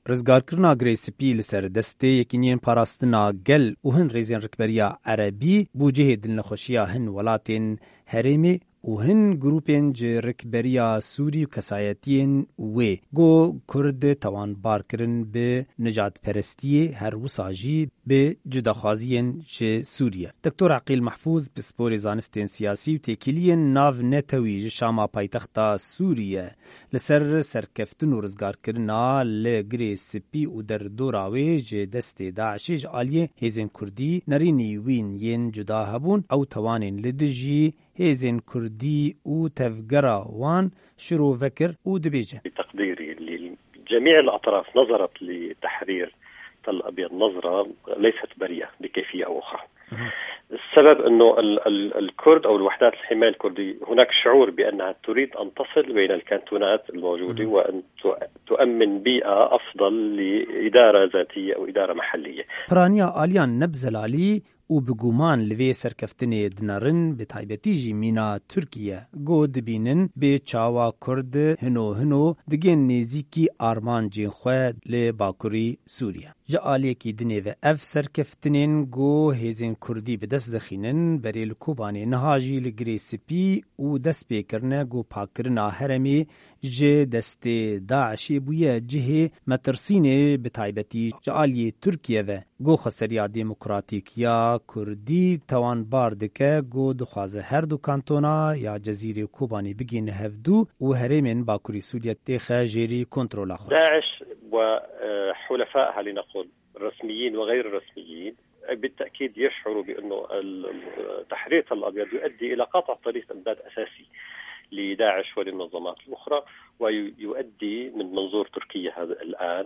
رزگارکرنا گریسپی لسر دسته یکینین پاراستنا گل و هن ریزین رکبریا عربی بوجه دلنخوشیا هن ولاتین هرمی و هن گروپین جه رکبریا سوری و کسایتین و گو کرد توان بار کرن به نجات پرستی هر وساجی به جداخوازین چه سوریه. دکتور عقیل محفوظ بسپور زانستین سیاسی و تکیلین ناو نتوی شاما پایتختا سوریه لسر سرکفتن و رزگار کرنا لگری سپی و در دوراوی جه دست داعشیج آلیه هیزن کردی نرینی وین ین جدا هبون او توانین لدجی هیزن کردی و تفگرا وان شروع فكر و دبیجه. بتقديري اللي جميع الأطراف نظرت لتحرير تل أبيض نظرة ليست بريئة بكيفية أو أخرى. السبب أنه الكرد أو الوحدات الحماية الكردية هناك شعور بأنها تريد أن تصل بين الكانتونات الموجودة وأن تؤمن بيئة أفضل لإدارة ذاتية أو إدارة محلية. برانيا آليان نبزلالي و بگومان لوی سرکفتنی دنارن به تایبتی جی مینا ترکیه گو دبینن به چاوا کرد هنو دگین نیزیکی آرمان جین خواه لی باکوری سوریه. جا آلیه کی دنی و اف سرکفتنین گو هیزین کردی به دست دخینن بری لکوبانی نهاجی لگری سپی و دست بیکرنه گو پاکرنا هرمی جه دست داعشی بویه جه مترسینه به تایبتی جا آلیه ترکیه و گو خسریا ديمقراطيك يا كردي توان باردكه گو دخوازه هر دو كانتونا يا جزيرة كوباني بگين هفدو و هرمين باكوري سوريا تيخه جيري كنترولا خود. داعش وحلفائها لنقول الرسميين وغير الرسميين بالتأكيد يشعروا بأنه تحرير تل أبيض يؤدي إلى قطع طريق إمداد أساسي لداعش وللمنظمات الأخرى ويؤدي من منظور تركيا هذا الآن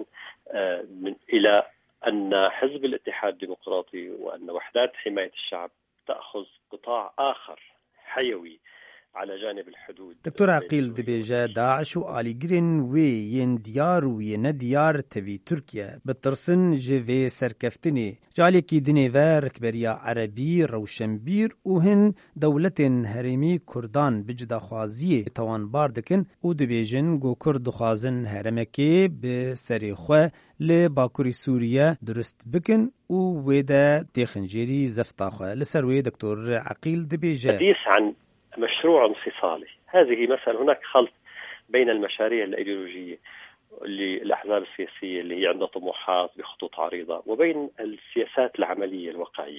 إلى أن حزب الاتحاد الديمقراطي وأن وحدات حماية الشعب تأخذ قطاع آخر حيوي على جانب الحدود. دكتور عقيل دبيجة داعش وآليجرين وين ديار وين ديار تبي تركيا بترسن جوي سركفتني جاليكي دنيفا ركبريا عربي روشنبير وهن دولة هرمي كردان بجدا خوازي توان باردكن ودبيجن جو كرد خوازن هرمكي بسريخوة لباكوري سوريا درست بكن وويدا تيخنجيري زفتاخوة لسروي دكتور عقيل دبيجة. حديث عن مشروع انفصالي هذه مثلا هناك خلط بين المشاريع الأيديولوجية للأحزاب السياسية اللي هي عندها طموحات بخطوط عريضة وبين السياسات العملية الواقعية.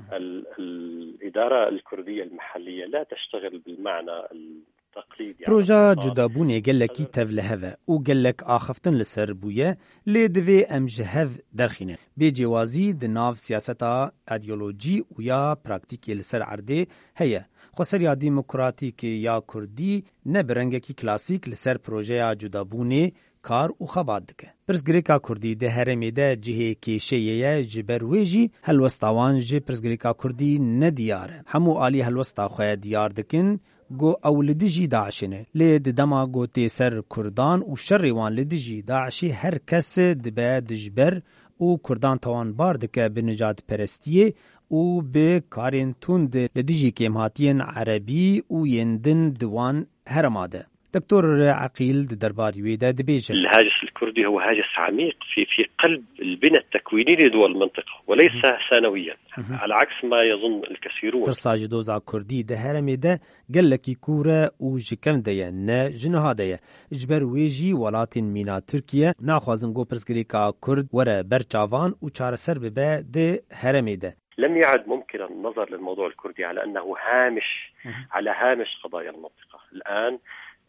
الإدارة الكردية المحلية لا تشتغل بالمعنى التقليدي. بروجا جدابوني قالكي تفلهذا وقالك آخفتن لسربوية لدفي أمجهذ درخينة بجوازي دناف سياسة أيديولوجي ويا براكتيكي لسر عرده هي خسریا ديمقراطيك يا كردي نبرنگكي كلاسيك لسر بروجيا جدابوني کار و خبات دکه. پرسگریکا کردی ده هرمی ده جهه کشیه جبرویجی هلوستاوان جه پرسگریکا کردی ندیاره. همو آلی هلوستا خواه دیار دکن گو اولدجی داعشنه. لید دما گو تیسر کردان و شریوان لدجی داعشی هر کس دبه دجبر و کردان توان باردکه به نجات پرستیه و به کارین تند لدجی کمهاتین عربی و یندن دوان هرماده. دكتور عقيل درباري ويدا دبيجة. الهاجس الكردي هو هاجس عميق في قلب البنى التكويني لدول المنطقة وليس ثانويا على عكس ما يظن الكثيرون. ترساج دوزا كردي ده هرمي ده قال لك كورة وجكم ديا نا جنها ديا اجبر ويجي ولاتين مينا تركيا ناخوازن جو برسكريكا كرد ورا برچاوان وچار سر ببا ده هرمي ده. لم يعد ممكن النظر للموضوع الكردي على أنه هامش على هامش قضايا المنطقة. الآن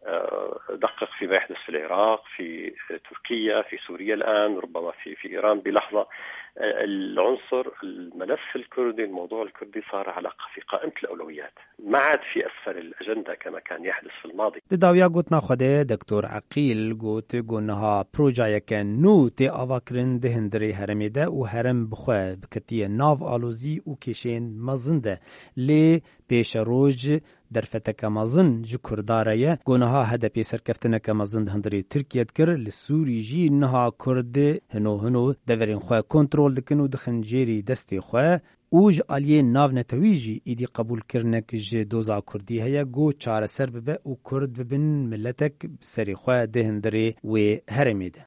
دقق فيما يحدث في العراق في تركيا في سوريا الآن ربما في إيران بلحظة العنصر الملف الكردي الموضوع الكردي صار في قائمة الأولويات ما عاد في أسفل الأجندة كما كان يحدث في الماضي. داویا گوتنا خوده دکتور عقیل گوت گونها پروژه کن نو تی آواکرین دهندری هرمی ده و هرم بخواه بکتی ناو آلوزی و کشین مزنده لی پیش روج در فتک مزن جو کرداره گونها هدپی سرکفتنک مزن دهندری ترکیه کر لسوری جی نها کرد هنو دورین خواه کنترول دکن و دخنجیری دستی خواه اوج آلیه ناو نتویجی ایدی قبول کرنک جه دوزا کردی هیا گو چار سر ببه و کرد ببین ملتک سری خواه دهندری و هرمی ده.